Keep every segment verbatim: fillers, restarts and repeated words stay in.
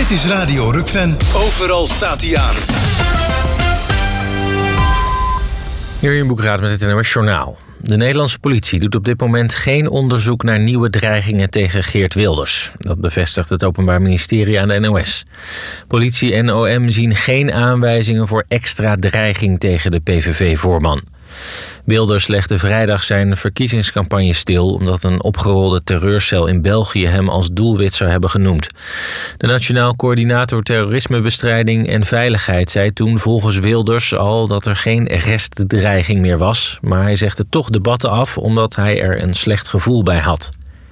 Dit is Radio Rukven. Overal staat hij aan. Jurjen Boekraat met het N O S Journaal. De Nederlandse politie doet op dit moment geen onderzoek naar nieuwe dreigingen tegen Geert Wilders. Dat bevestigt het Openbaar Ministerie aan de N O S. Politie en O M zien geen aanwijzingen voor extra dreiging tegen de P V V-voorman. Wilders legde vrijdag zijn verkiezingscampagne stil omdat een opgerolde terreurcel in België hem als doelwit zou hebben genoemd. De Nationaal Coördinator Terrorismebestrijding en Veiligheid zei toen volgens Wilders al dat er geen restdreiging meer was, maar hij zegde toch debatten af omdat hij er een slecht gevoel bij had.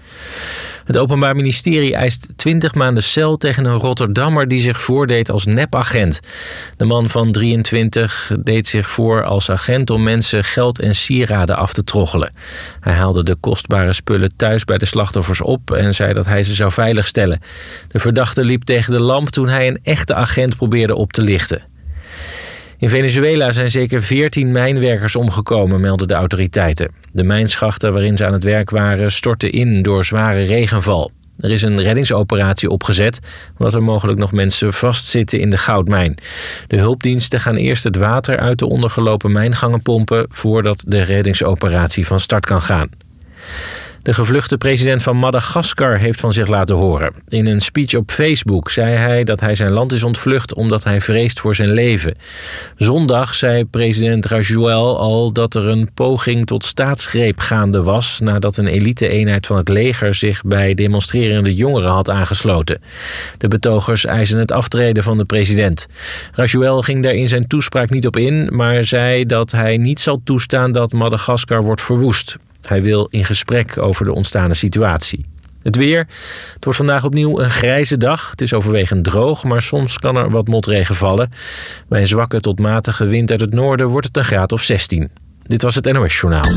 Het Openbaar Ministerie eist twintig maanden cel tegen een Rotterdammer die zich voordeed als nepagent. De man van drieëntwintig deed zich voor als agent om mensen geld en sieraden af te troggelen. Hij haalde de kostbare spullen thuis bij de slachtoffers op en zei dat hij ze zou veiligstellen. De verdachte liep tegen de lamp toen hij een echte agent probeerde op te lichten. In Venezuela zijn zeker veertien mijnwerkers omgekomen, melden de autoriteiten. De mijnschachten waarin ze aan het werk waren stortten in door zware regenval. Er is een reddingsoperatie opgezet, omdat er mogelijk nog mensen vastzitten in de goudmijn. De hulpdiensten gaan eerst het water uit de ondergelopen mijngangen pompen voordat de reddingsoperatie van start kan gaan. De gevluchte president van Madagaskar heeft van zich laten horen. In een speech op Facebook zei hij dat hij zijn land is ontvlucht omdat hij vreest voor zijn leven. Zondag zei president Rajoel al dat er een poging tot staatsgreep gaande was nadat een elite-eenheid van het leger zich bij demonstrerende jongeren had aangesloten. De betogers eisen het aftreden van de president. Rajoel ging daar in zijn toespraak niet op in, maar zei dat hij niet zal toestaan dat Madagaskar wordt verwoest. Hij wil in gesprek over de ontstane situatie. Het weer. Het wordt vandaag opnieuw een grijze dag. Het is overwegend droog, maar soms kan er wat motregen vallen. Bij een zwakke tot matige wind uit het noorden wordt het een graad of zestien. Dit was het N O S Journaal.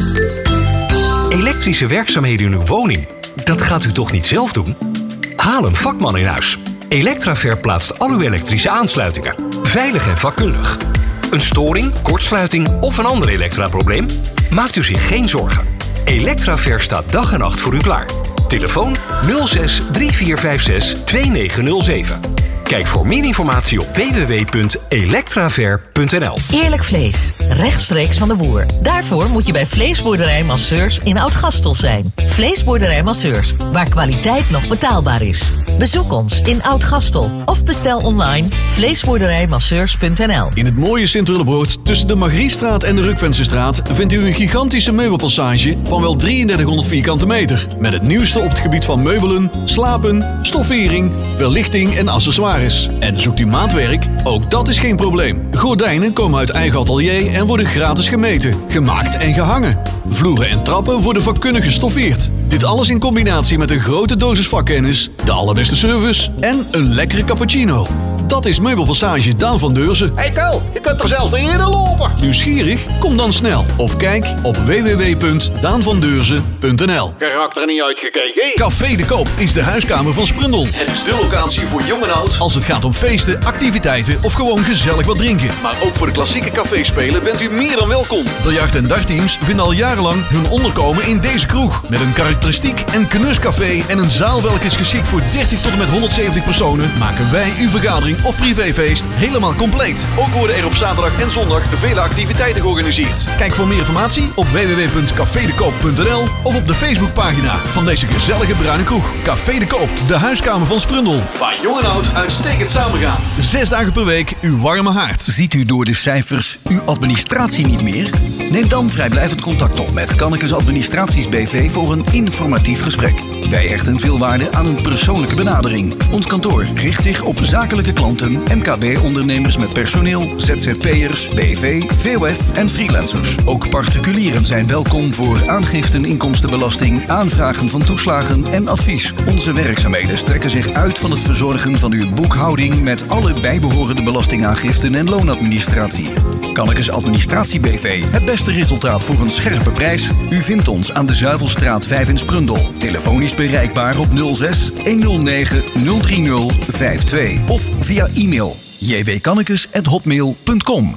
Elektrische werkzaamheden in uw woning. Dat gaat u toch niet zelf doen? Haal een vakman in huis. Electraver plaatst al uw elektrische aansluitingen. Veilig en vakkundig. Een storing, kortsluiting of een ander elektraprobleem? Maakt u zich geen zorgen. Electraver staat dag en nacht voor u klaar. Telefoon nul zes drie vier vijf zes twee negen nul zeven. Kijk voor meer informatie op w w w punt electraver punt n l. Eerlijk vlees, rechtstreeks van de boer. Daarvoor moet je bij Vleesboerderij Masseurs in Oud-Gastel zijn. Vleesboerderij Masseurs, waar kwaliteit nog betaalbaar is. Bezoek ons in Oud-Gastel of bestel online vleesboerderijmasseurs punt n l. In het mooie Sint-Willebroord tussen de Margriestraat en de Rukvensestraat vindt u een gigantische meubelpassage van wel drieëndertighonderd vierkante meter. Met het nieuwste op het gebied van meubelen, slapen, stoffering, verlichting en accessoires. En zoekt u maatwerk? Ook dat is geen probleem. Gordijnen komen uit eigen atelier en worden gratis gemeten, gemaakt en gehangen. Vloeren en trappen worden vakkundig gestoffeerd. Dit alles in combinatie met een grote dosis vakkennis, de allerbeste service en een lekkere cappuccino. Dat is Meubelpassage Daan van Deurzen. Hey Ko, je kunt er zelfs niet in lopen. Nieuwsgierig? Kom dan snel. Of kijk op w w w punt daan van deurzen punt n l. Karakter niet uitgekeken. Café de Koop is de huiskamer van Sprundel. Het is de locatie voor jong en oud als het gaat om feesten, activiteiten of gewoon gezellig wat drinken. Maar ook voor de klassieke caféspelen bent u meer dan welkom. De jacht- en dagteams vinden al jarenlang hun onderkomen in deze kroeg. Met een karakteristiek en knuscafé en een zaal welke is geschikt voor dertig tot en met honderdzeventig personen, maken wij uw vergadering of privéfeest helemaal compleet. Ook worden er op zaterdag en zondag vele activiteiten georganiseerd. Kijk voor meer informatie op w w w punt café de koop punt n l of op de Facebookpagina van deze gezellige bruine kroeg. Café de Koop, de huiskamer van Sprundel. Waar jong en oud uitstekend samengaan. Zes dagen per week uw warme haard. Ziet u door de cijfers uw administratie niet meer? Neem dan vrijblijvend contact op met Kannekes Administraties B V voor een informatief gesprek. Wij hechten veel waarde aan een persoonlijke benadering. Ons kantoor richt zich op zakelijke klanten, M K B-ondernemers met personeel, Z Z P'ers, B V, V O F en freelancers. Ook particulieren zijn welkom voor aangiften inkomstenbelasting, aanvragen van toeslagen en advies. Onze werkzaamheden strekken zich uit van het verzorgen van uw boekhouding met alle bijbehorende belastingaangiften en loonadministratie. Kannekes Administratie B V, het beste resultaat voor een scherpe prijs. U vindt ons aan de Zuivelstraat vijf in Sprundel. Telefonisch bereikbaar op nul zes honderd negen nul drie nul vijf twee of via e-mail j w kannekes at hotmail punt com.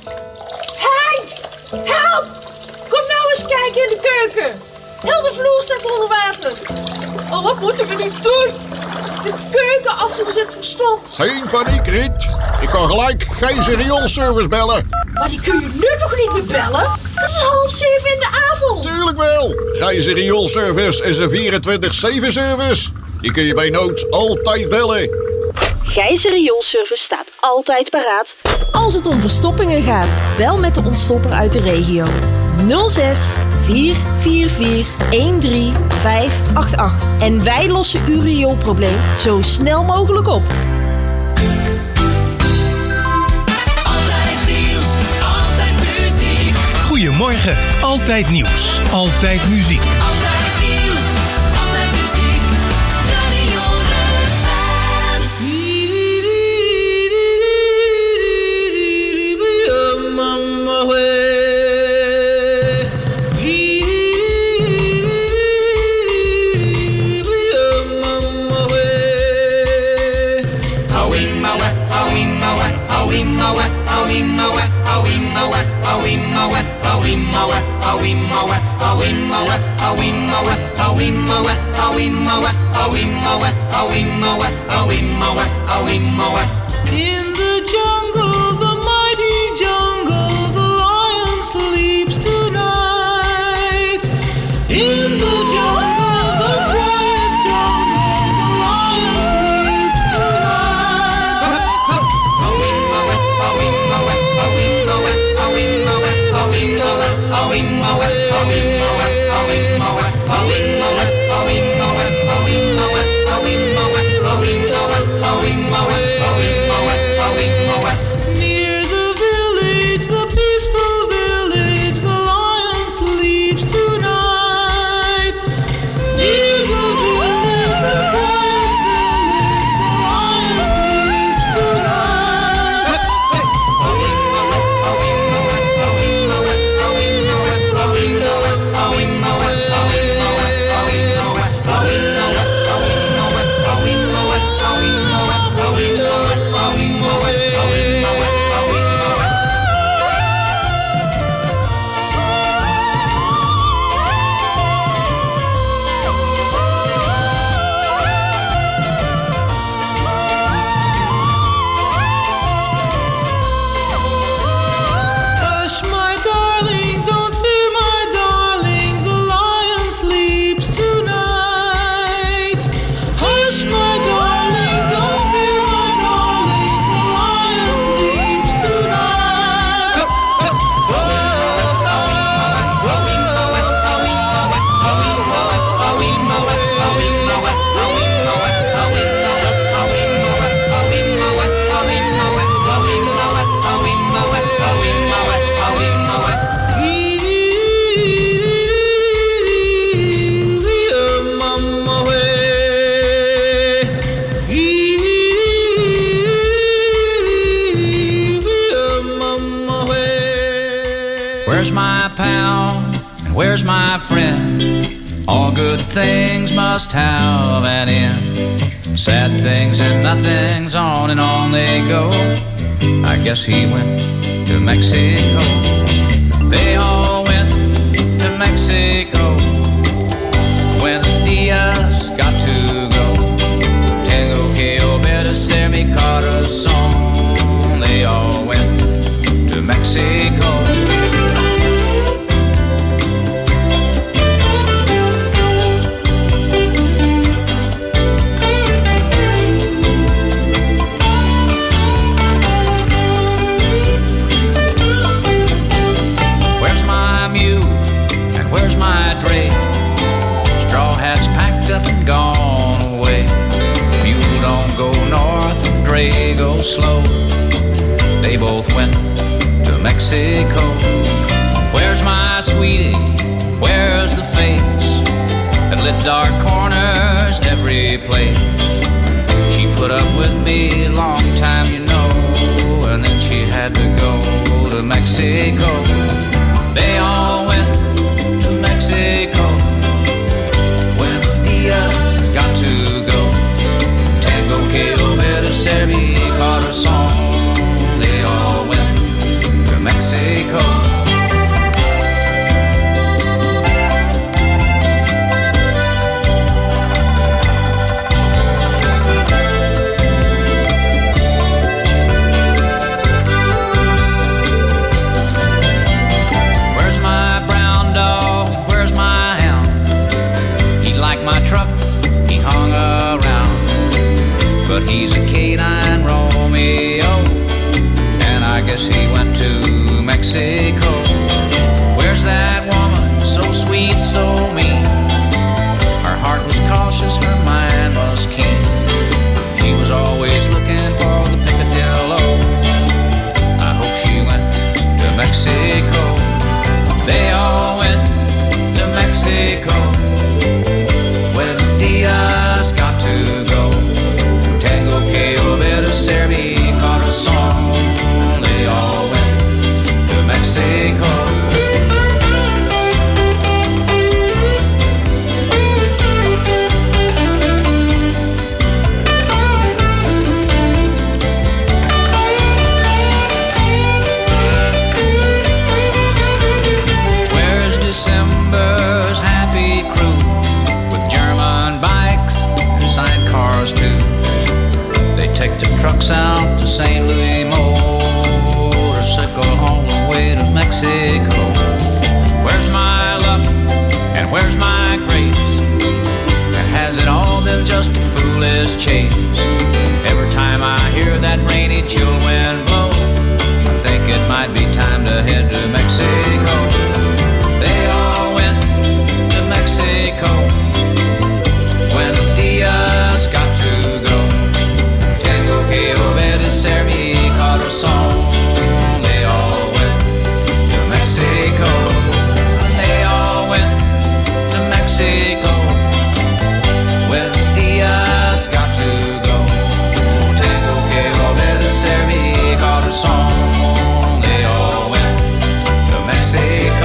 Hey! Help! Kom nou eens kijken in de keuken. Heel de vloer staat onder water. Oh, wat moeten we nu doen? de keuken afgezet verstopt. Geen paniek, Riet. Ik kan gelijk Gijzer rioolservice bellen. Maar die kun je nu toch niet meer bellen? Het is half zeven in de avond. Tuurlijk wel. Gijzer rioolservice is een vierentwintig zeven service. Die kun je bij nood altijd bellen. Gijzer rioolservice staat altijd paraat. Als het om verstoppingen gaat, bel met de ontstopper uit de regio. nul zes vier vier vier een drie vijf acht acht. En wij lossen uw rioolprobleem zo snel mogelijk op. Altijd nieuws, altijd muziek. Goedemorgen, altijd nieuws, altijd muziek. Altijd nieuws, altijd muziek. Radio In the jungle, the mighty jungle, the lion sleeps tonight. In the jungle, the quiet jungle, the lion sleeps tonight. Near the village, the peaceful village, the lion sleeps tonight. Near the village, the quiet village, the lion sleeps tonight. Hush, my darling, don't fear, my darling, the lion sleeps tonight. Hush, my darling, don't fear, my darling, the lion sleeps tonight. Where's my pal and where's my friend? All good things must have an end. Sad things and nothings, on and on they go. I guess he went to Mexico. They all went to Mexico. Buenos dias, got to go. Tengo que obedecer mi corazón. They all went to Mexico. Where's my mule and where's my dray? Straw hats packed up and gone away. Mule don't go north and dray go slow. They both went to Mexico. Where's my sweetie? Where's the face that lit dark corners every place? She put up with me a long time, you know, and then she had to go to Mexico. They all went to Mexico. Buenos dias, got to go. Tengo que obedecer mi corazón. They all went to Mexico. but he's a canine Romeo, and I guess he went to Mexico. Where's that woman, so sweet, so mean? Her heart was cautious, her mind was keen. She was always looking for the picadillo. I hope she went to Mexico. They all went to Mexico. Buenos dias, got to go. Tango que obedecer mi corazón. They all went to Mexico. December's happy crew with German bikes and sidecars too. They take the trucks out to Saint Louis, motorcycle all the way to Mexico. Where's my luck and where's my grace? And has it all been just a foolish chase? Every time I hear that rainy chill wind blow, I think it might be time to head to Mexico. They all went to Mexico. Buenos dias, got to go. Tengo que obedecer mi corazón. They all went to Mexico. They all went to Mexico. Buenos dias, got to go. Tengo que obedecer mi corazón. They all went to Mexico.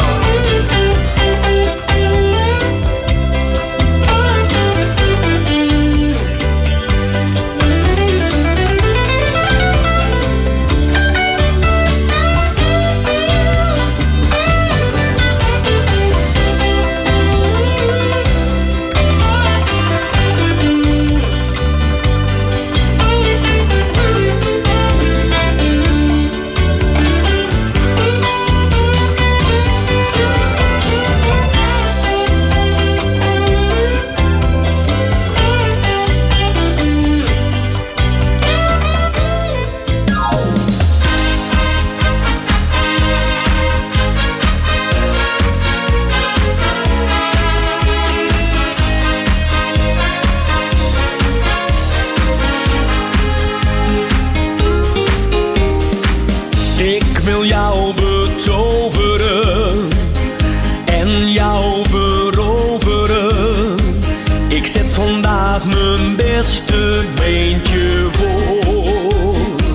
beste beentje voor.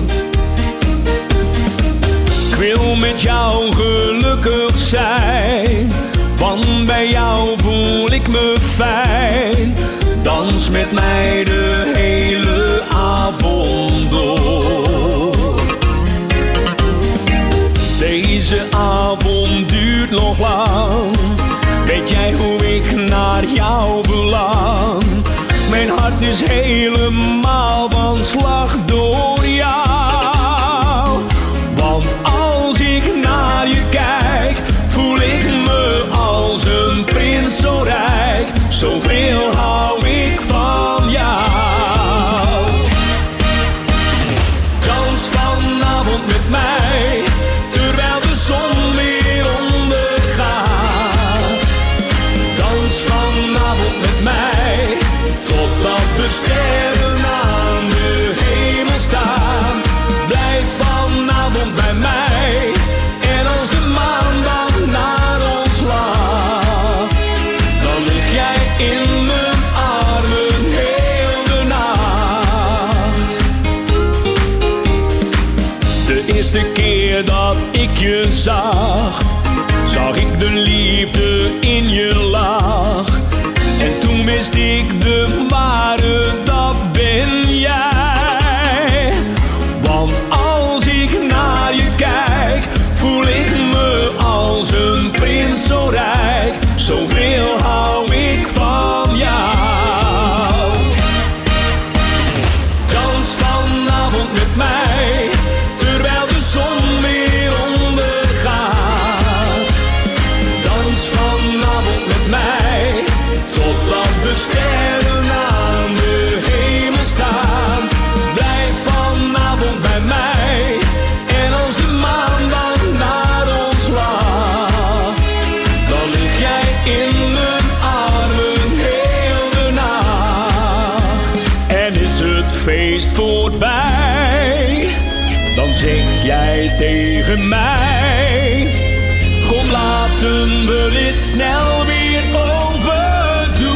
Ik wil met jou gelukkig zijn, want bij jou voel ik me fijn. Dans met mij de hele avond door. Deze avond duurt nog lang. Weet jij hoe ik naar jou verlang? Mijn hart is helemaal van slag door jou. Want als ik naar je kijk, voel ik me als een prins zo rijk. Zoveel hou ik van jou. Dans vanavond met mij, terwijl de zon weer ondergaat. Dans vanavond met mij, totdat de sterren aan de hemel staan. Blijf vanavond bij mij, en als de maan dan naar ons lacht, dan lig jij in mijn armen heel de nacht. De eerste keer dat ik je zag, zag ik de liefde in je lach. En toen wist ik de ware, dat ben jij. Want als ik naar je kijk, voel ik me als een prins zo rijk. Zoveel hou ik van jou. Dans vanavond met mij, terwijl de zon weer ondergaat. Dans vanavond met mij, totdat de sterren aan de feest voorbij, dan zeg jij tegen mij: kom, laten we dit snel weer overdoen.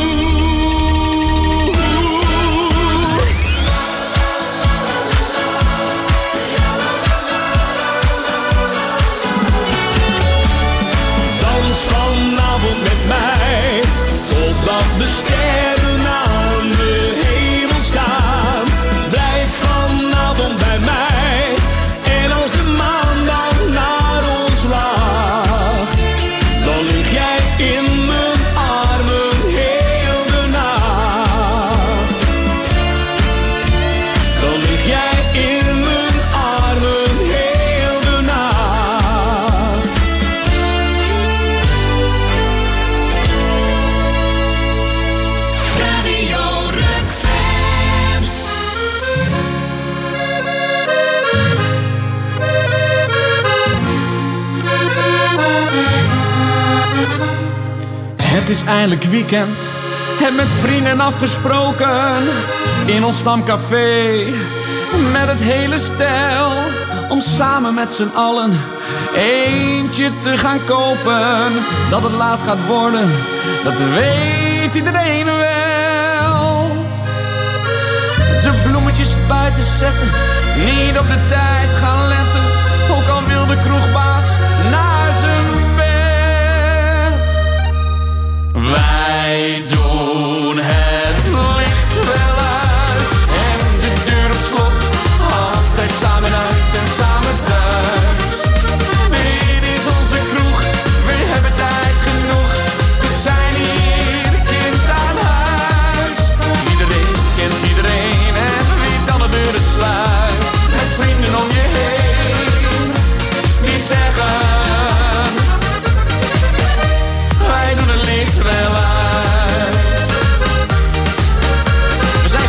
Dans vanavond met mij, totdat de sterren aan de hemel staan. Blijf vanavond bij mij, en als de maan dan naar ons lacht, dan lig jij in mijn armen heel de nacht. Dan lig jij in mijn armen heel de nacht. Radio Rock-fan. Het is eindelijk weekend, heb met vrienden afgesproken in ons stamcafé met het hele stel, om samen met z'n allen eentje te gaan kopen. Dat het laat gaat worden, dat weet iedereen wel. De bloemetjes buiten zetten, niet op de tijd gaan letten, ook al wil de kroegbaas naar zijn bed. Wij doen het licht wel uit en de deur op slot, altijd samen uit en samen thuis. Dit is onze kroeg, we hebben tijd genoeg, we zijn hier kind aan huis. Iedereen kent iedereen en wie dan de deuren sluit, met vrienden om je heen die zeggen: wij doen het licht wel uit. We zijn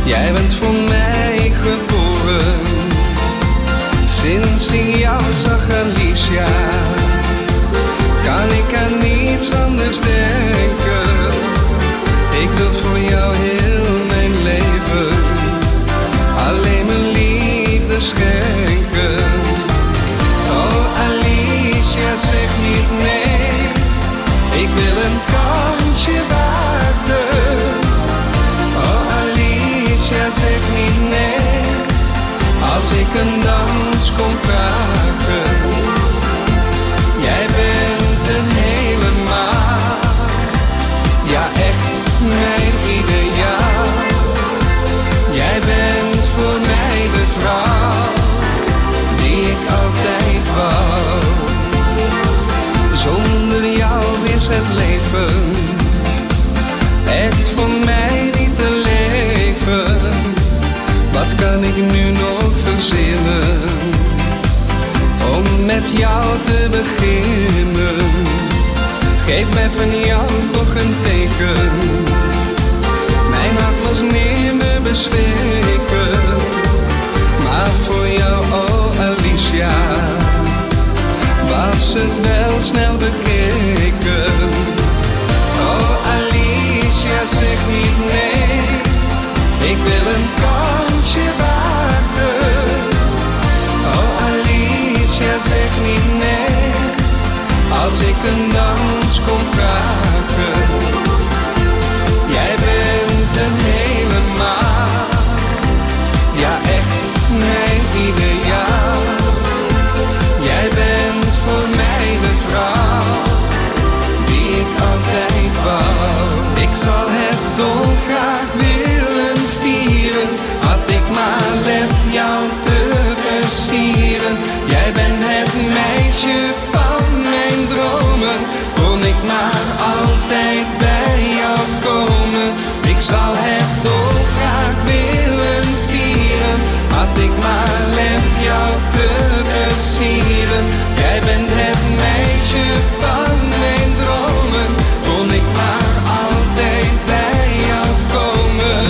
Jij bent voor mij geboren. Sinds ik jou zag, Alicia, kan ik aan niets anders denken. Ik wil voor jou heel mijn leven alleen mijn liefde schenken. Oh Alicia, zeg niet nee, ik wil een kansje wagen. Oh Alicia, zeg niet nee, als ik een dans kom vragen. Jij bent het helemaal, ja echt mijn ideaal. Jij bent voor mij de vrouw die ik altijd wou. Zonder jou is het leven echt voor mij niet te leven. Wat kan ik nu nog verzinnen om met jou te beginnen? Geef mij van jou toch een teken. Mijn hart was nimmer bezweken, maar voor jou, oh Alicia, was het wel snel bekeken. Oh Alicia, zeg niet nee, ik wil een kansje wagen. Oh Alicia, zeg niet nee, als ik een dans kom vragen. Jij bent het helemaal, ja echt mijn ideaal. Jij bent voor mij de vrouw die ik altijd wou. Ik zal het dolgraag willen vieren, had ik maar lef jou te versieren. Jij bent het meisje van mijn dromen, kon ik maar altijd bij jou komen. Ik zal het dolgraag willen vieren, had ik maar lef jou te versieren. Jij bent het meisje van mijn dromen, kon ik maar altijd bij jou komen.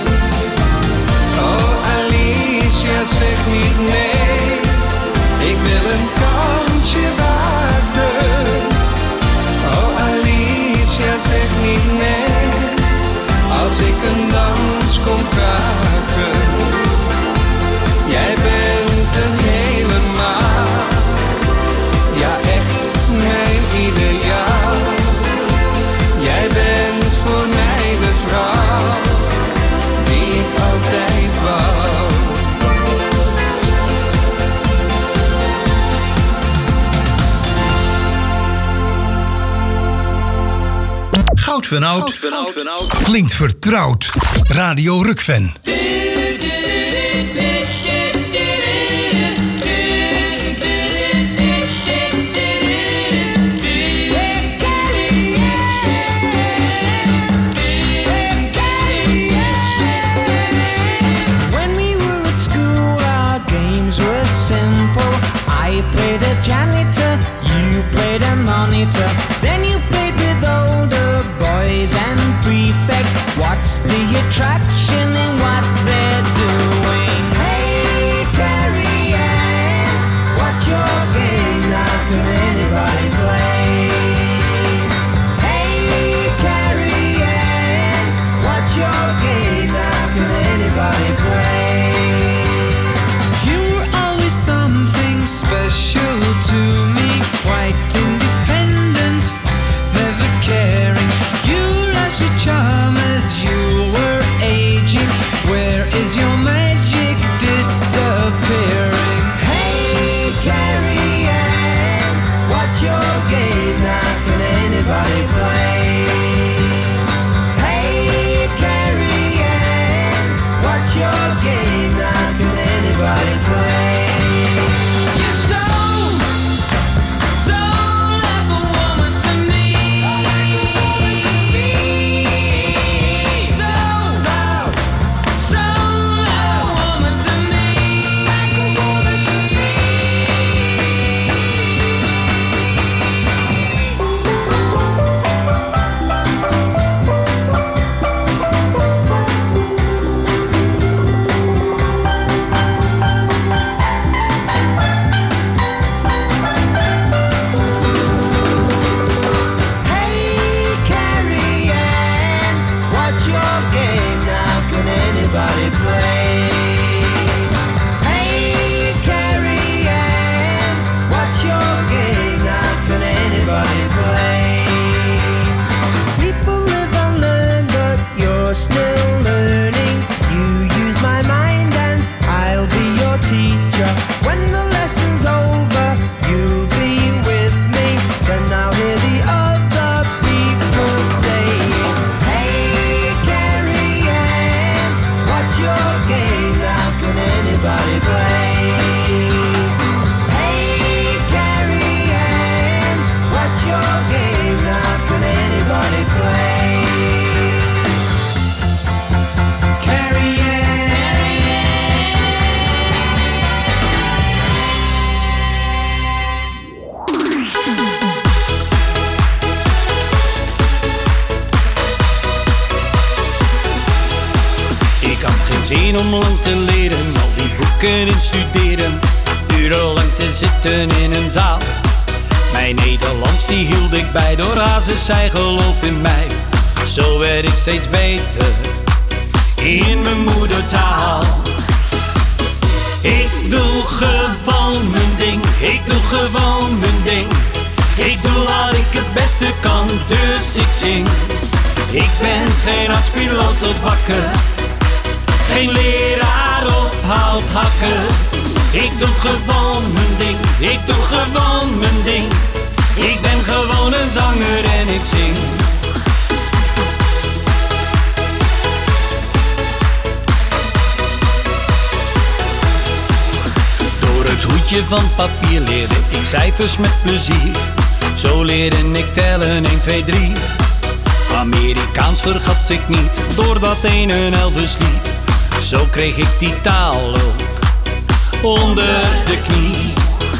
Oh Alicia, zeg niet nee, ik wil een kansje wagen. Oh Alicia, zeg niet nee, als ik een dans kom vragen. Jij bent het helemaal, ja echt mijn ideaal. Jij bent voor mij de vrouw die ik altijd wou. Goud van Oud klinkt vertrouwd. Radio Rukven. I played a janitor, you played a monitor, then you played with older boys and prefects. What's the attraction in what they Zin om lang te leren, al die boeken instuderen, urenlang te zitten in een zaal. Mijn Nederlands die hield ik bij, door Hazes zij geloof in mij. Zo werd ik steeds beter in mijn moedertaal. Ik doe gewoon mijn ding, ik doe gewoon mijn ding. Ik doe wat ik het beste kan, dus ik zing. Ik ben geen arts, piloot of bakker, geen leraar of houthakker. Ik doe gewoon mijn ding, ik doe gewoon mijn ding. Ik ben gewoon een zanger en ik zing. Door het hoedje van papier leerde ik cijfers met plezier. Zo leerde ik tellen één, twee, drie. Amerikaans vergat ik niet, door dat ene Elvis lied. Zo kreeg ik die taal ook onder de knie.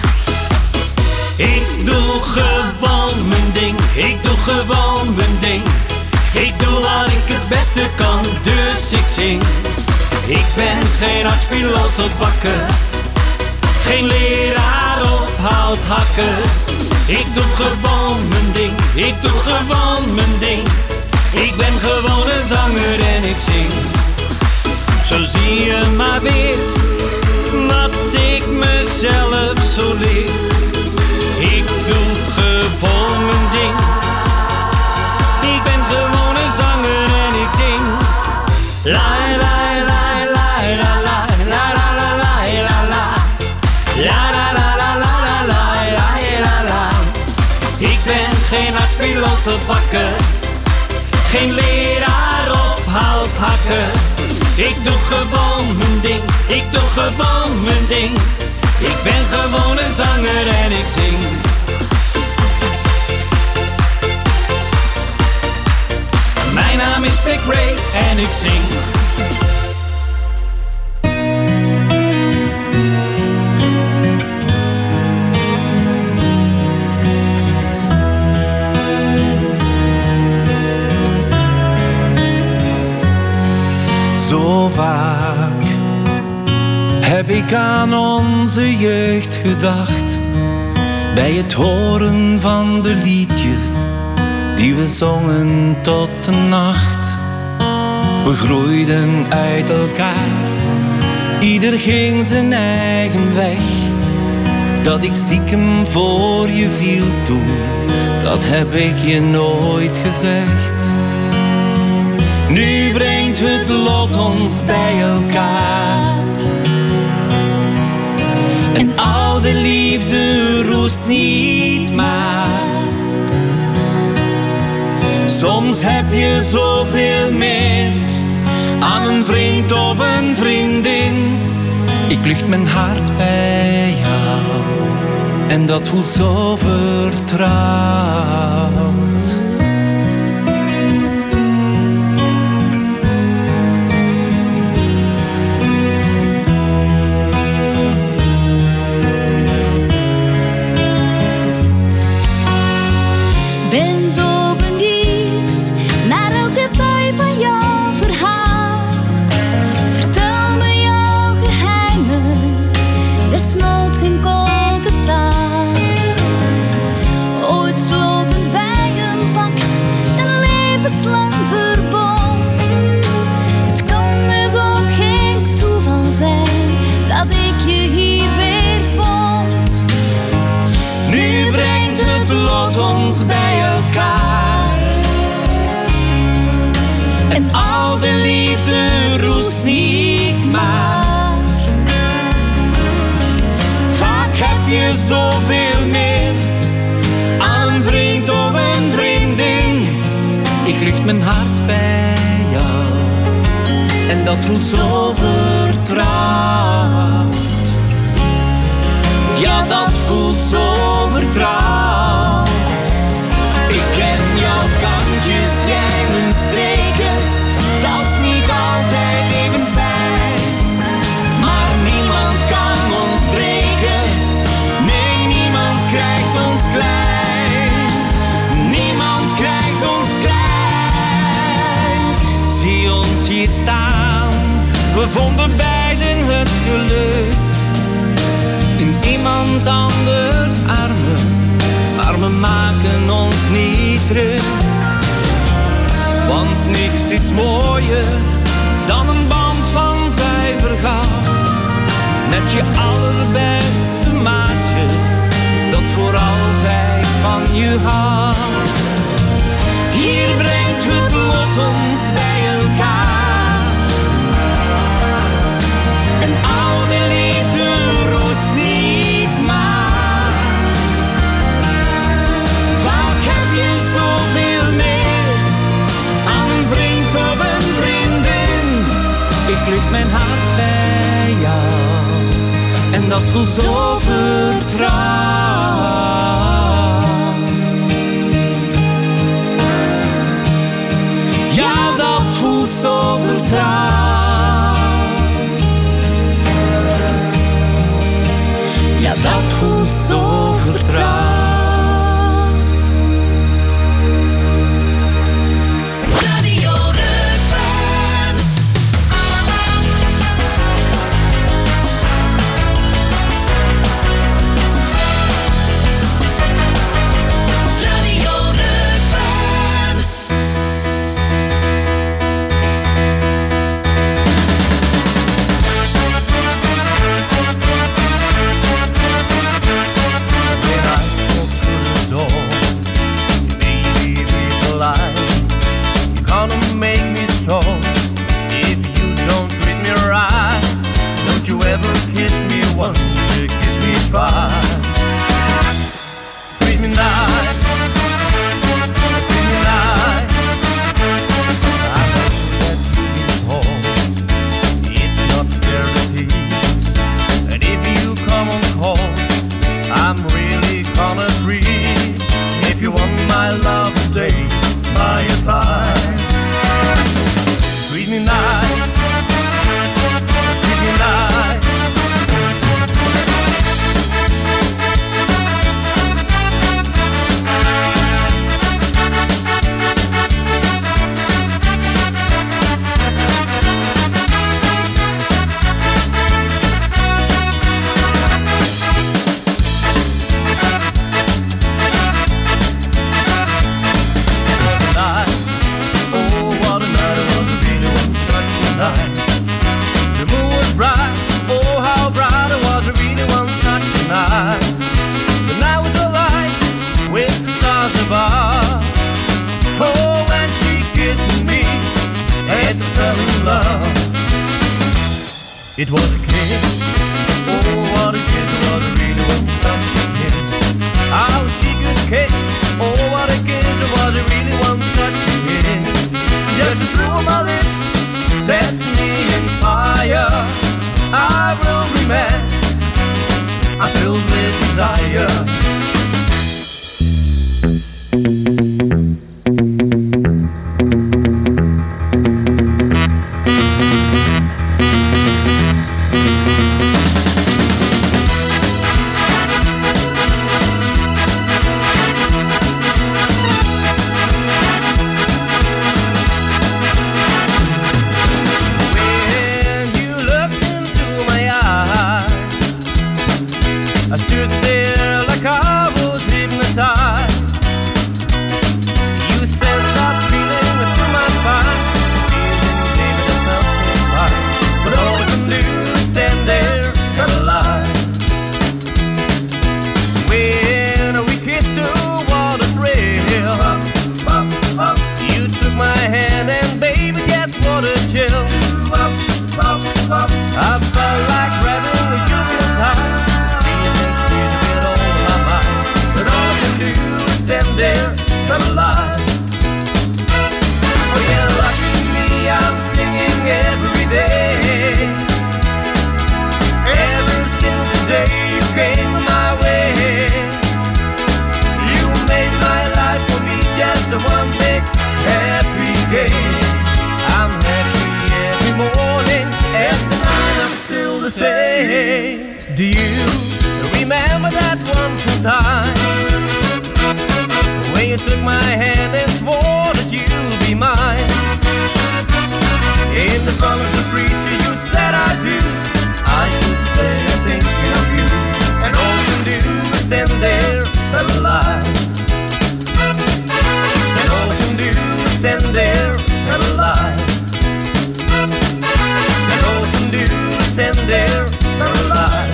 Ik doe gewoon mijn ding, ik doe gewoon mijn ding. Ik doe wat ik het beste kan, dus ik zing. Ik ben geen arts, piloot of bakker, geen leraar of houthakker. Ik doe gewoon mijn ding, ik doe gewoon mijn ding. Ik ben gewoon een zanger en ik zing. Zo zie je maar weer wat ik mezelf zo leer. Ik doe gewoon mijn ding. Ik ben gewoon een zanger en ik zing. La la la la la la la la la la la. La la la la la la la la la. Ik ben geen arts, piloot of bakker, geen leraar of houthakker. Ik doe gewoon mijn ding, ik doe gewoon mijn ding. Ik ben gewoon een zanger en ik zing. Mijn naam is Big Ray en ik zing. Zo vaak heb ik aan onze jeugd gedacht, bij het horen van de liedjes die we zongen tot de nacht. We groeiden uit elkaar, ieder ging zijn eigen weg. Dat ik stiekem voor je viel toen, dat heb ik je nooit gezegd. Nu brengt het lot ons bij elkaar. En oude liefde roest niet maar. Soms heb je zoveel meer aan een vriend of een vriendin. Ik lucht mijn hart bij jou en dat voelt zo vertrouwd. Ben zo benieuwd naar elk detail van jouw verhaal. Vertel me jouw geheimen, desnoods in kolte taal. Ooit sloten wij een pact, een levenslang verbond. Het kan dus ook geen toeval zijn dat ik je hier weer vond. Nu brengt het lot ons bij elkaar. En oude liefde roest niet maar. Vaak heb je zoveel meer aan een vriend of een vriendin. Ik lucht mijn hart bij jou en dat voelt zo vertrouwd. Ja, dat voelt zo vertrouwd. Ik ken jouw kantjes, jij mijn streken. Dat is niet altijd even fijn. Maar niemand kan ons breken. Nee, niemand krijgt ons klein. Niemand krijgt ons klein. Zie ons hier staan, we terug. Want niks is mooier dan een band van zuiver goud. Met je allerbeste maatje, dat voor altijd van je houdt. Hier brengt het lot ons bij elkaar. En al die liefde roest niet maar. Vaak heb je zoveel meer aan een vriend of een vriendin. Ik leg mijn hart bij jou en dat voelt zo vertrouwd. Ja, dat voelt zo vertrouwd. Ja, dat voelt zo vertrouwd. Radio Rukven. Radio Rukven. Gonna make me so if you don't treat me right. Don't you ever kiss me once, you kiss me twice. Treat me nice, treat me nice. I know that you get home, it's not fair to tease. And if you come on call, I'm really gonna freeze. If you want my love today, my advice, treat me nice, treat me nice. The moon was bright, oh how bright it was, I really want such a night. The night was so light, with the stars above. Oh, when she kissed me, and I fell in love. It was a kiss, oh what a kiss, it was, I really want such a kiss. How she could kiss, oh what a kiss, it was, I really want such a kiss. Just through my lips sets me in fire. I will be mad, I'm filled with desire. Do you remember that wonderful time when you took my hand and swore that you'd be mine? In the front of the breeze you said I do. I could stay there thinking of you, and all you can do is stand there paralyzed. stand there and alive. And Mountain Dew, stand there and alive.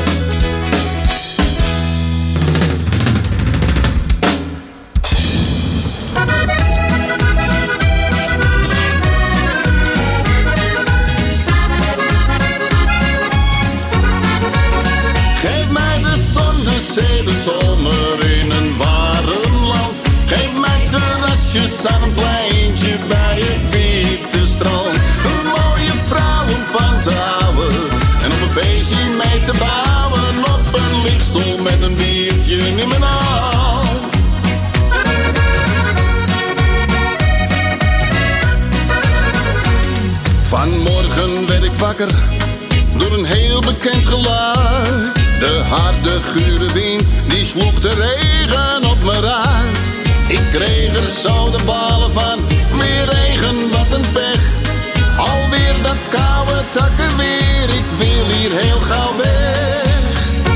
Geef mij de zon, de zee, de zomer in een warm land. Geef mij terrasjes aan een pleintje bij het witte strand. Een mooie vrouw om van te houden en om een feestje mee te bouwen. Op een lichtstoel met een biertje in mijn hand. Vanmorgen werd ik wakker door een heel bekend geluid. De harde gure wind die sloeg de regen op me uit. Ik kreeg er zo de ballen van, weer regen, wat een pech. Alweer dat koude takkenweer, ik wil hier heel gauw weg.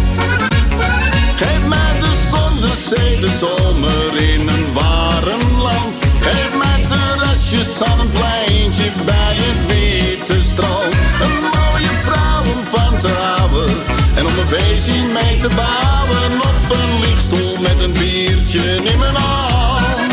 Geef mij de zon, de zee, de zomer in een warm land. Geef mij terrasjes aan een pleintje bij het witte strand. Een mooie vrouw om van te houden en om een feestje mee te bouwen. Op een lichtstoel met een biertje in mijn hand.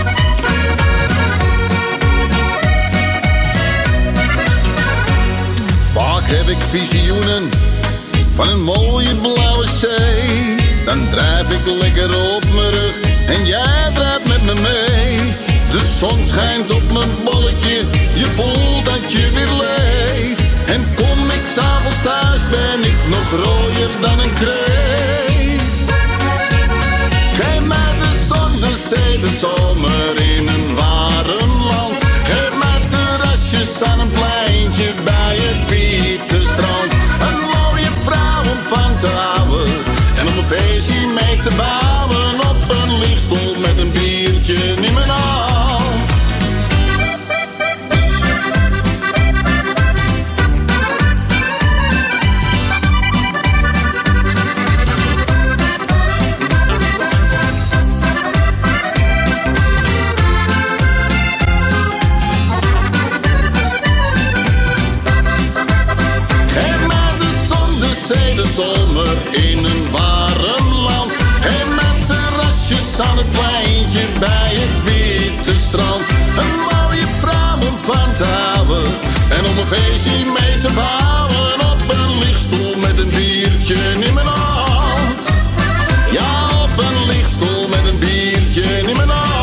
Vaak heb ik visioenen van een mooie blauwe zee. Dan drijf ik lekker op mijn rug en jij drijft met me mee. De zon schijnt op mijn bolletje, je voelt dat je weer leeft. En kom ik s'avonds thuis, ben ik nog rooier dan een kreeft. Geef mij de zon, de zee, de zomer in een warm land. Geef mij terrasjes aan een pleintje bij het witte strand. Een mooie vrouw om van te houden en om een feestje mee te bouwen. Op een lichtstoel met een biertje in mijn hand. Zomer in een warm land. En met terrasjes aan het pleintje bij het witte strand. Een mooie vrouw om van te houden en om een feestje mee te bouwen. Op een lichtstoel met een biertje in mijn hand. Ja, op een lichtstoel met een biertje in mijn hand.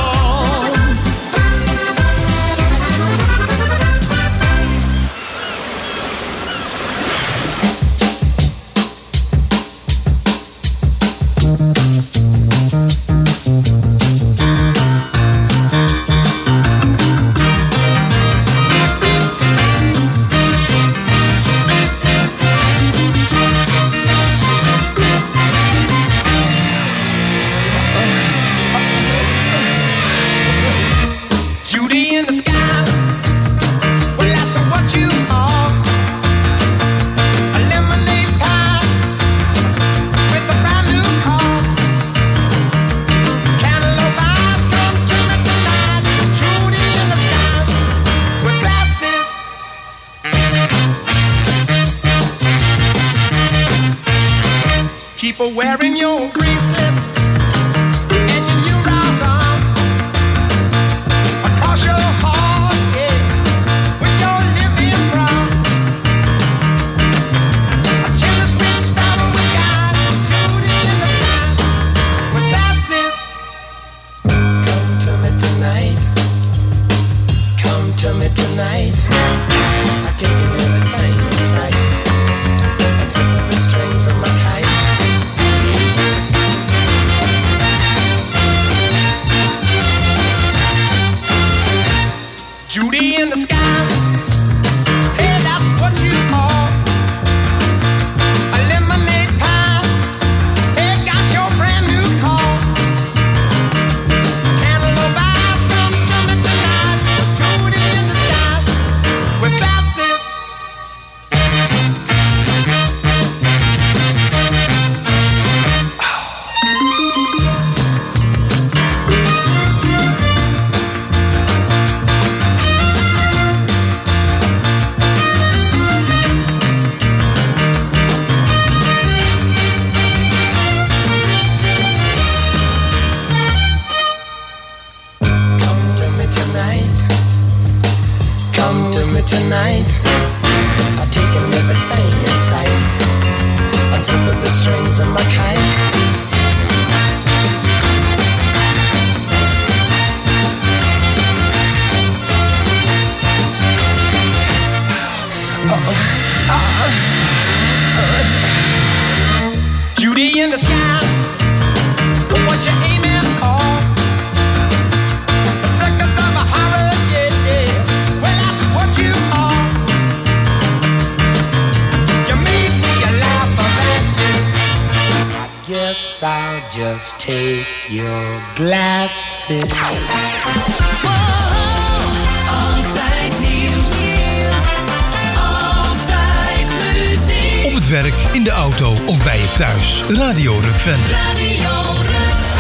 Wearing your bracelets and your new round arm across your heart, yeah, with your living brown. A chilly sweet sparrow with guys shooting in the sky with glasses. Come to me tonight, come to me tonight. I take everything in sight, except the strings of my kite. Judy in the sky, hey, that's what you are. A lemonade pie, hey, got your brand new car. Cantaloupe eyes, come to me tonight. Judy in the sky, with glasses. tonight. I've taken everything in sight. Unzip the strings of my kite. Uh, uh, uh. Judy in the sky, what you aiming for? The seconds of a holiday, yeah. Well, that's what you are. You made me a laugh of that. I guess I'll just take your glasses. Altijd nieuws, altijd muziek. Op het werk, in de auto of bij je thuis. Radio Rukven. Radio Rukven.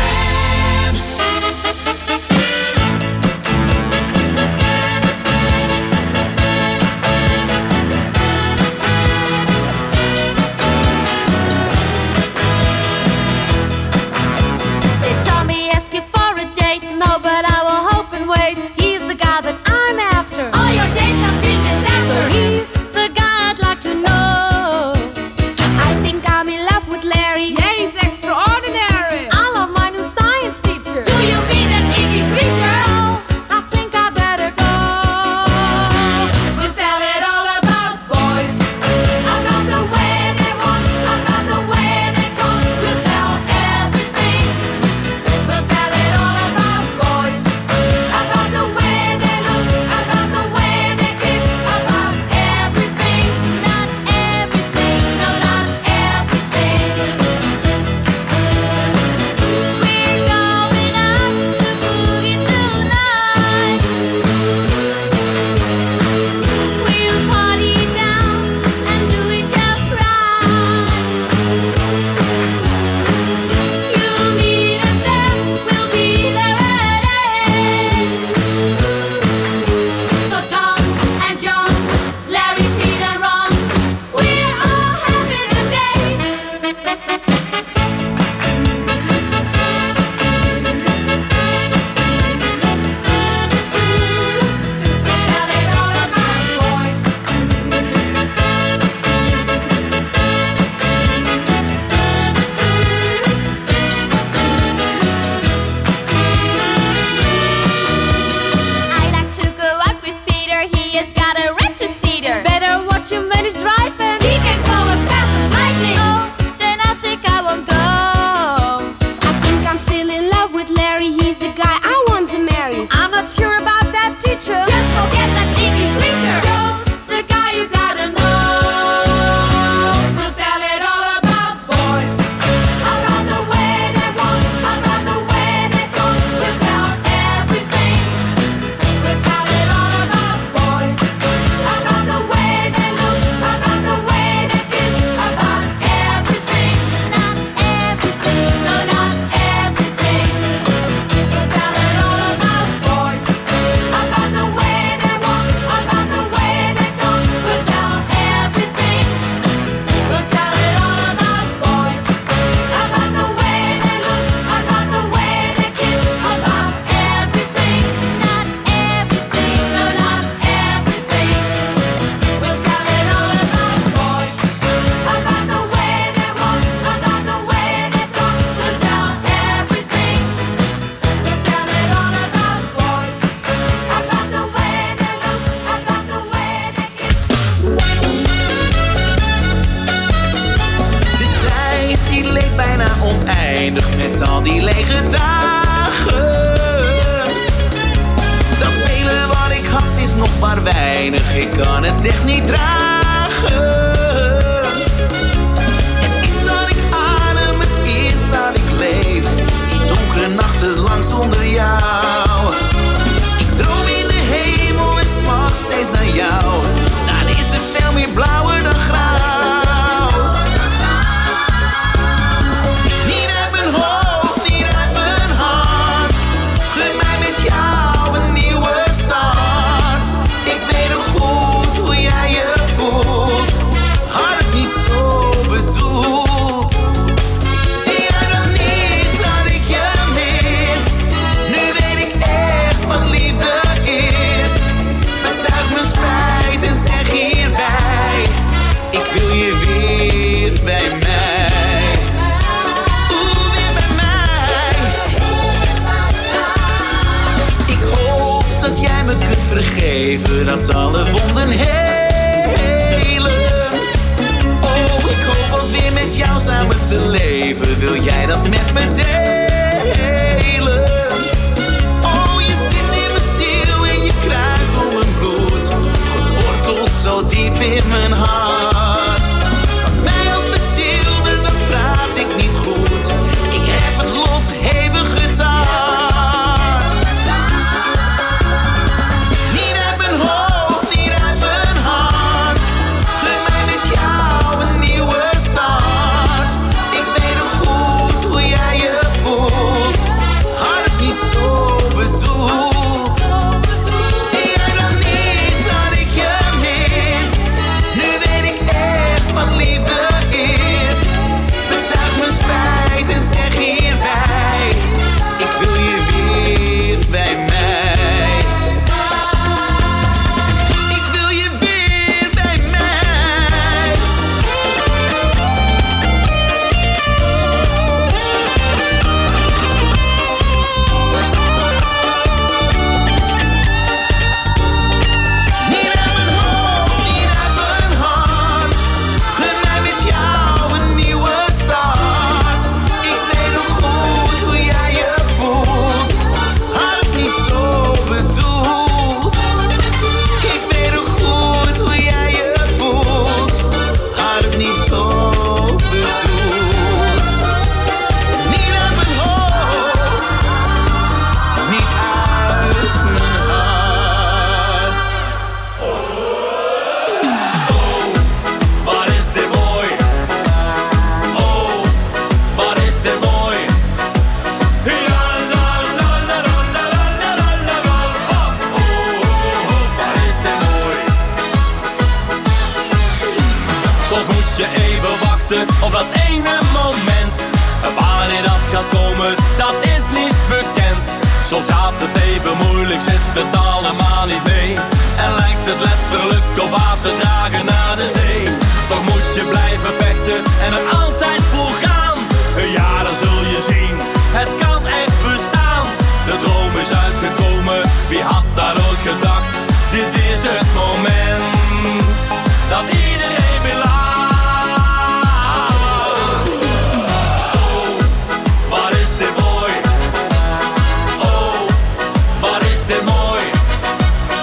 They told me ask you for a date, no, but I will hope and wait. He's the guy that I'm after. All your dates have been disaster. So he's the guy I'd like to know. I think I'm in love with Larry. Yeah, he's extraordinary. I love my new science teacher. Do you mean that Iggy creature? Oh, I think I better go. We'll tell it all about boys, about the way they walk, about the way they talk. We'll tell everything. We'll tell it all about boys, about the way they look, about the way they kiss, about everything. Not everything, no, not everything. We're going out to boogie tonight. We'll party down and do it just right. You'll meet us there, we'll be there at eight. So Tom and John, Larry, Peter, Ron, we're all having a date. Tell it all about boys. I like to go out with Peter. He has got a red two-seater. Better watch him when he's driving. He can go as fast as lightning. Oh, then I think I won't go. I think I'm still in love with Larry. He's the guy I want to marry. I'm not sure about that teacher. Just forget that Iggy creature. Joe's the guy you gotta know. We'll tell it all about boys, about the way they walk, about the way they talk. We'll tell everything. We'll tell it all about boys, about the way they look, about the way they kiss, about everything. Not everything, no, not everything. We'll tell it all about boys, about the way they walk, about the way they talk. We'll tell everything. We'll tell it all about boys, about the way they look, about the way they kiss, about everything. Not everything, no, not everything. We'll tell it all about boys, about the way they walk, about the way they talk. We'll tell everything. We'll tell it all about boys, about the way they look, about the way they kiss. De tijd die leek bijna oneindig met al die lege dagen. Dat vele wat ik had is nog maar weinig, ik kan het echt niet dragen. Het is dat ik adem, het is dat ik leef. Die donkere nachten lang zonder jou. Ik droom in de hemel en smacht steeds naar jou. Dan is het veel meer blauwer dan grauw. Niet uit mijn hoofd, niet uit mijn hart. Gun mij met jou een nieuwe start. Ik weet nog goed hoe jij je voelt. Had het niet zo bedoeld. Zie jij dan niet dat ik je mis? Nu weet jij me kunt vergeven, dat alle wonden helen. Oh, ik hoop ook weer met jou samen te leven. Wil jij dat met me delen? Oh, je zit in mijn ziel en je kruipt door mijn bloed, geworteld zo diep in mijn hart. Wat mij op mijn ziel doet, dan praat ik niet goed. Ik heb het lot hevig getart. Niet uit mijn hoofd, niet uit mijn hart. Gun mij met jou een nieuwe start. Ik weet nog goed hoe jij je voelt. Had het niet zo bedoeld. Zie jij dan niet dat ik je mis? Nu weet ik echt wat liefde is. Betuig mijn spijt en zeg hierbij: ik wil je weer bij mij. Ik wil je weer bij mij. Niet uit mijn hoofd, niet uit mijn hart. Gun mij met jou een nieuwe start. Ik weet nog goed hoe jij je voelt. Had het niet zo bedoeld. Ik weet nog goed hoe jij je voelt. Had het niet zo bedoeld. Niet uit mijn hoofd, niet uit mijn hart. Wat is dit mooi? Oh, wat is dit mooi? Ja, la, la, la, la, la, la, la, la, la. Oh, oh, oh, wat is dit mooi? Soms moet je even wachten op dat ene moment. En wanneer dat gaat komen, dat is niet bekend. Soms gaat het even moeilijk, zit het allemaal niet mee. En lijkt het letterlijk op water dragen naar de zee. Toch moet je blijven vechten en er altijd voor gaan. Ja, dan zul je zien, het kan echt bestaan. De droom is uitgekomen, wie had dat ooit gedacht? Dit is het moment dat iedereen weer lacht. Oh, wat is dit mooi? Oh, wat is dit mooi?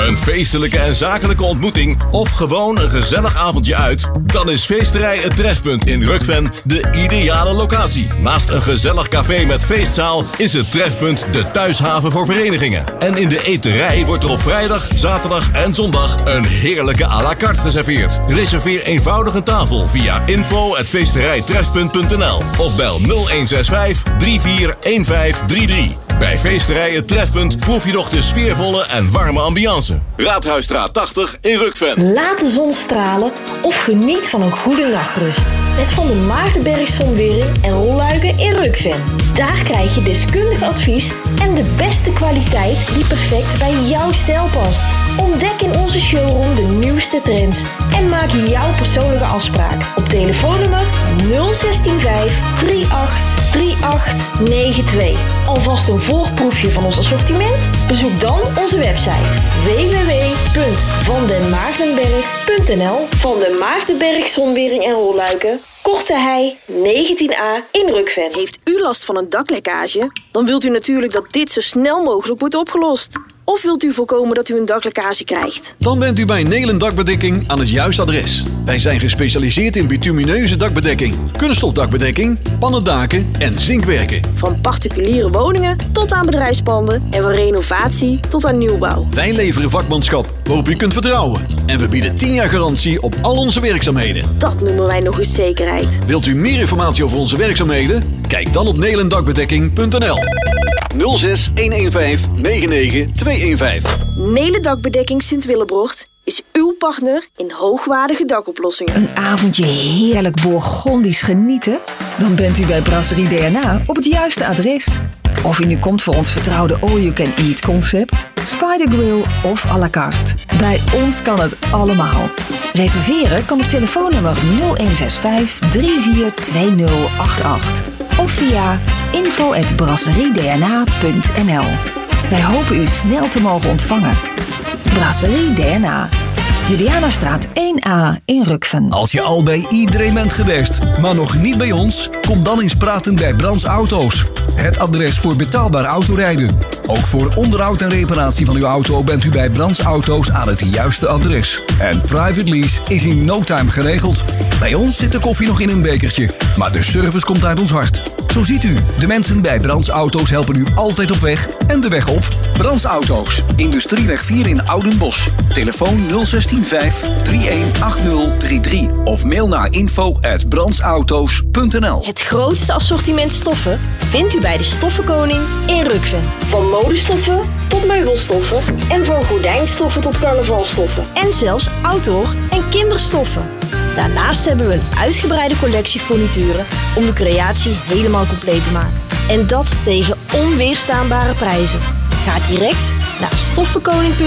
Een feestelijke en zakelijke ontmoeting of gewoon een gezellig avondje uit? Dan is Feesterij Het Trefpunt in Rukven de ideale locatie. Naast een gezellig café met feestzaal is het Trefpunt de thuishaven voor verenigingen. En in de eterij wordt er op vrijdag, zaterdag en zondag een heerlijke à la carte geserveerd. Reserveer eenvoudig een tafel via info at feesterijtrefpunt punt n l of bel nul een zes vijf drie vier een vijf drie drie. Bij Feesterij Het Trefpunt proef je nog de sfeervolle en warme ambiance. Raadhuisstraat tachtig in Rukven. Laat de zon stralen of geniet van een goede nachtrust. Met Van den Maardenberg Zonwering en Rolluiken in Rukven. Daar krijg je deskundig advies en de beste kwaliteit die perfect bij jouw stijl past. Ontdek in onze showroom de nieuwste trends en maak jouw persoonlijke afspraak op telefoonnummer nul een zes vijf drie acht drie acht negen twee. Alvast een voorproefje van ons assortiment? Bezoek dan onze website w w w punt van den maardenberg punt n l. Van den Maardenberg Zonwering en Rolluiken, Korte Hei negentien a in Rukven. Heeft u last van een daklekkage? Dan wilt u natuurlijk dat dit zo snel mogelijk wordt opgelost. Of wilt u voorkomen dat u een daklekkage krijgt? Dan bent u bij Nelen Dakbedekking aan het juiste adres. Wij zijn gespecialiseerd in bitumineuze dakbedekking, kunststofdakbedekking, pannendaken en zinkwerken. Van particuliere woningen tot aan bedrijfspanden en van renovatie tot aan nieuwbouw. Wij leveren vakmanschap waarop u kunt vertrouwen. En we bieden tien jaar garantie op al onze werkzaamheden. Dat noemen wij nog eens zekerheid. Wilt u meer informatie over onze werkzaamheden? Kijk dan op nelendakbedekking punt n l. nul zes een een vijf negen negen twee een vijf. Nelen Dakbedekking Sint-Willebrocht is uw partner in hoogwaardige dakoplossingen. Een avondje heerlijk Bourgondisch genieten? Dan bent u bij Brasserie D N A op het juiste adres. Of u nu komt voor ons vertrouwde all-you-can-eat concept, Spider Grill of à la carte. Bij ons kan het allemaal. Reserveren kan op telefoonnummer nul een zes vijf drie vier twee nul acht acht of via info at brasseriedna punt n l. Wij hopen u snel te mogen ontvangen. Brasserie D N A. Julianastraat één a in Rukven. Als je al bij iedereen bent geweest, maar nog niet bij ons, kom dan eens praten bij Brands Auto's. Het adres voor betaalbaar autorijden. Ook voor onderhoud en reparatie van uw auto bent u bij Brands Auto's aan het juiste adres. En private lease is in no time geregeld. Bij ons zit de koffie nog in een bekertje, maar de service komt uit ons hart. Zo ziet u, de mensen bij Brands Auto's helpen u altijd op weg en de weg op. Brands Auto's, Industrieweg vier in Oudenbosch. Telefoon nul een zes vijf drie een acht nul drie drie of mail naar info at brandsauto's punt n l. Het grootste assortiment stoffen vindt u bij de Stoffenkoning in Rukven. Van modestoffen tot meubelstoffen en van gordijnstoffen tot carnavalstoffen. En zelfs outdoor- en kinderstoffen. Daarnaast hebben we een uitgebreide collectie furnituren om de creatie helemaal compleet te maken. En dat tegen onweerstaanbare prijzen. Ga direct naar stoffenkoning punt n l